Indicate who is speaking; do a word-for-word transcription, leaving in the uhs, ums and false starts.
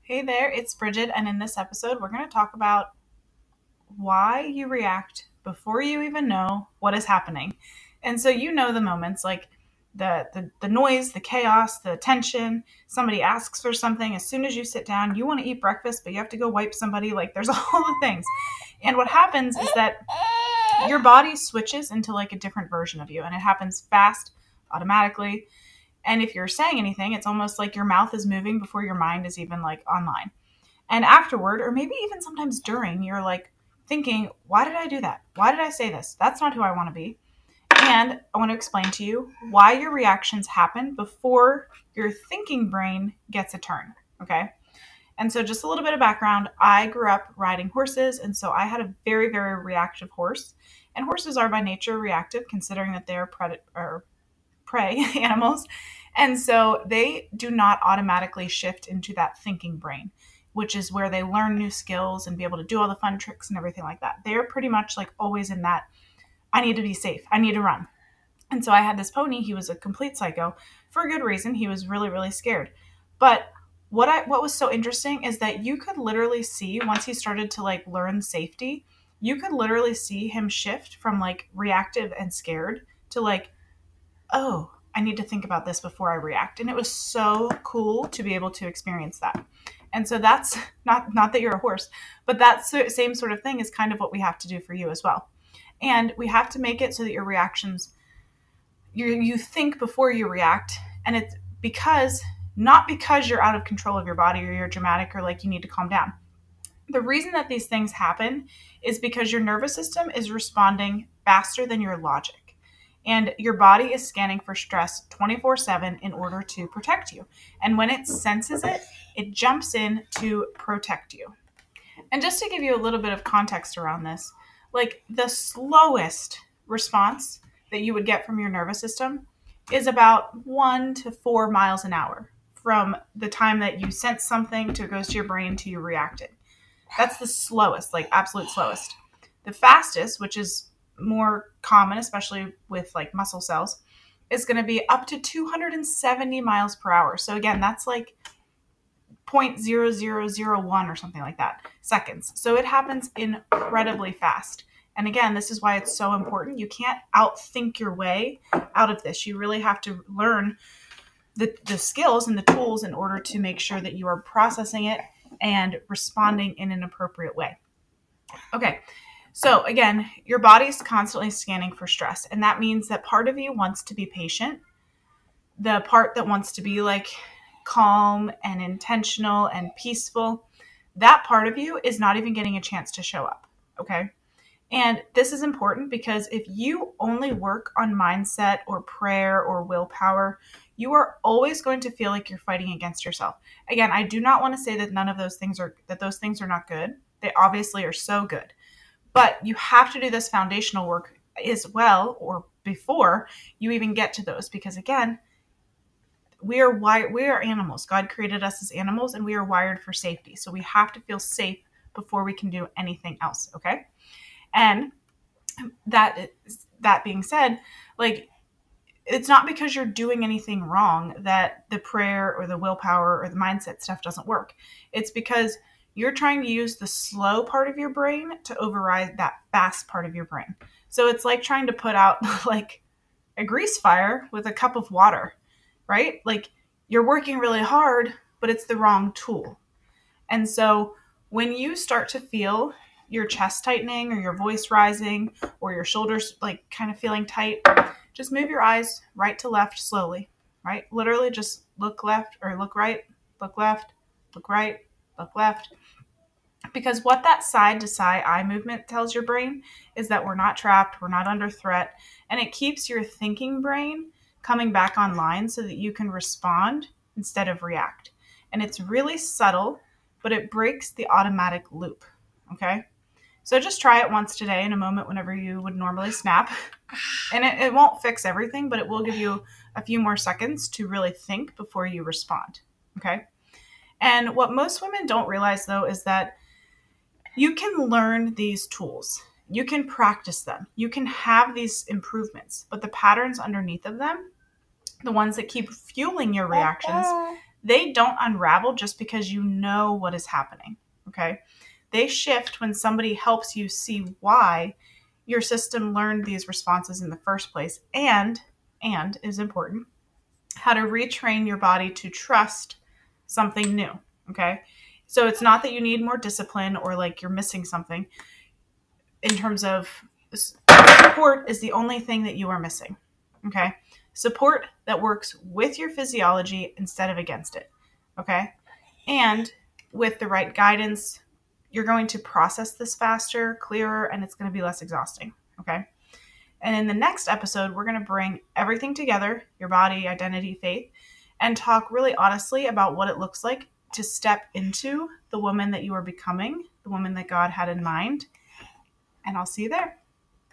Speaker 1: Hey there, it's Bridget, and in this episode, we're going to talk about why you react before you even know what is happening. And so you know the moments like the, the the noise, the chaos, the tension. Somebody asks for something. As soon as you sit down, you want to eat breakfast, but you have to go wipe somebody. Like there's all the things. And what happens is that your body switches into like a different version of you, and it happens fast, automatically. And if you're saying anything, it's almost like your mouth is moving before your mind is even like online. And afterward, or maybe even sometimes during, you're like thinking, why did I do that? Why did I say this? That's not who I want to be. And I want to explain to you why your reactions happen before your thinking brain gets a turn. Okay. And so, just a little bit of background, I grew up riding horses. And so, I had a very, very reactive horse. And horses are by nature reactive, considering that they are pred- or prey animals. And so they do not automatically shift into that thinking brain, which is where they learn new skills and be able to do all the fun tricks and everything like that. They're pretty much like always in that, I need to be safe. I need to run. And so I had this pony. He was a complete psycho for a good reason. He was really, really scared. But what I what was so interesting is that you could literally see once he started to like learn safety, you could literally see him shift from like reactive and scared to like, oh, I need to think about this before I react. And it was so cool to be able to experience that. And so that's not not that you're a horse, but that same sort of thing is kind of what we have to do for you as well. And we have to make it so that your reactions, you you think before you react, and it's because not because you're out of control of your body or you're dramatic or like you need to calm down. The reason that these things happen is because your nervous system is responding faster than your logic. And your body is scanning for stress twenty-four seven in order to protect you. And when it senses it, it jumps in to protect you. And just to give you a little bit of context around this, like the slowest response that you would get from your nervous system is about one to four miles an hour from the time that you sense something to it goes to your brain to you react it. That's the slowest, like absolute slowest. The fastest, which is more common, especially with like muscle cells, is going to be up to two hundred seventy miles per hour. So again, that's like zero point zero zero zero one or something like that seconds. So it happens incredibly fast. And again, this is why it's so important. You can't outthink your way out of this. You really have to learn the, the skills and the tools in order to make sure that you are processing it and responding in an appropriate way. Okay. So again, your body's constantly scanning for stress. And that means that part of you wants to be patient. The part that wants to be like calm and intentional and peaceful, that part of you is not even getting a chance to show up. Okay. And this is important because if you only work on mindset or prayer or willpower, you are always going to feel like you're fighting against yourself. Again, I do not want to say that none of those things are, that those things are not good. They obviously are so good. But you have to do this foundational work as well, or before you even get to those, because again, we are wired, we are animals. God created us as animals, and we are wired for safety. So we have to feel safe before we can do anything else. Okay. And that that being said, like it's not because you're doing anything wrong that the prayer or the willpower or the mindset stuff doesn't work. It's because you're trying to use the slow part of your brain to override that fast part of your brain. So it's like trying to put out like a grease fire with a cup of water, right? Like you're working really hard, but it's the wrong tool. And so when you start to feel your chest tightening or your voice rising or your shoulders like kind of feeling tight, just move your eyes right to left slowly, right? Literally just look left or look right, look left, look right, look left. Because what that side to side eye movement tells your brain is that we're not trapped, we're not under threat, and it keeps your thinking brain coming back online so that you can respond instead of react. And it's really subtle, but it breaks the automatic loop, okay? So just try it once today in a moment whenever you would normally snap. And it, it won't fix everything, but it will give you a few more seconds to really think before you respond, okay? And what most women don't realize, though, is that you can learn these tools. You can practice them. You can have these improvements, but the patterns underneath of them, the ones that keep fueling your reactions, they don't unravel just because you know what is happening, okay? They shift when somebody helps you see why your system learned these responses in the first place, and, and is important, how to retrain your body to trust something new, okay? So it's not that you need more discipline or like you're missing something. In terms of support is the only thing that you are missing, okay? Support that works with your physiology instead of against it, okay? And with the right guidance, you're going to process this faster, clearer, and it's going to be less exhausting, okay? And in the next episode, we're going to bring everything together, your body, identity, faith, and talk really honestly about what it looks like to step into the woman that you are becoming, the woman that God had in mind. And I'll see you there.